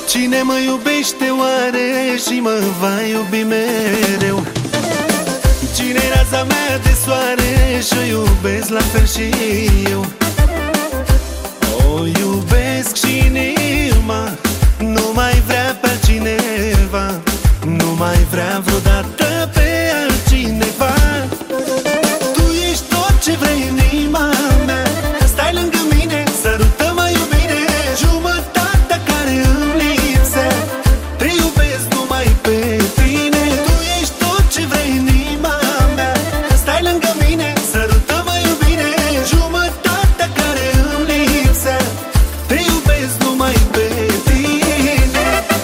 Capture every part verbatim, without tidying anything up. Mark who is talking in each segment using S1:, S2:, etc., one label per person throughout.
S1: Cine mă iubește oare și mă va iubi mereu? Cine-i raza mea de soare și-o iubesc la fel și eu? O iubesc și inima nu mai vrea pe altcineva, nu mai vrea vreodată pe altcineva. Tu ești tot ce vrei în inima mea, stai lângă mine, sărută-mă iubire, jumătatea care îmi lipsea. Te iubesc numai pe tine. Tu ești tot ce vrei în inima mea, stai lângă mine, sărută-mă iubire, jumătatea care îmi lipsea. Te iubesc numai pe tine.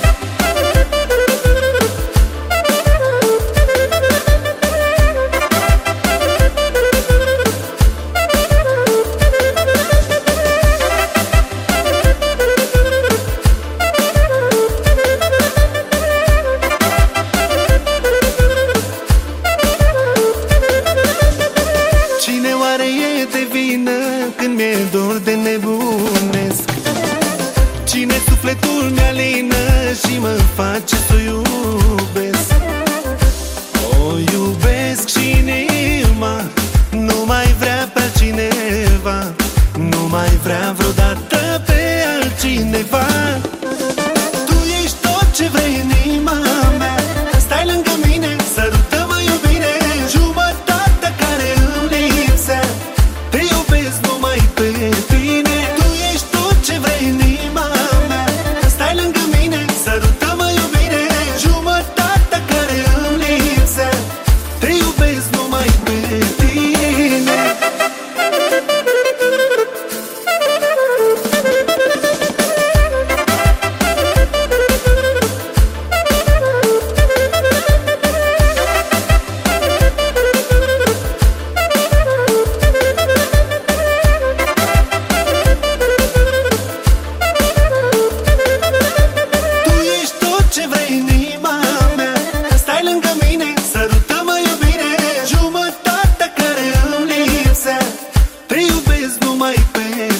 S1: Cine oare e de vină când mi-e dor de nebunesc? Cine sufletul mi-alină și mă face să o iubesc? O iubesc și inima nu mai vrea pe altcineva, nu mai vrea vreodată pe altcineva. Tu ești tot ce vrei în inima mea, stai lângă mine, sărută-mă iubire, jumătatea care îmi lipsea. Te iubesc numai pe tine. Tu ești tot ce vrei în inima mea, stai lângă mine, sărută-mă iubire, jumătatea care îmi lipsea. Te iubesc numai pe tine. Tu ești tot ce vrei în inima mea, stai lângă mine, sărută-mă iubire, jumătatea care îmi lipsea. Te iubesc numai pe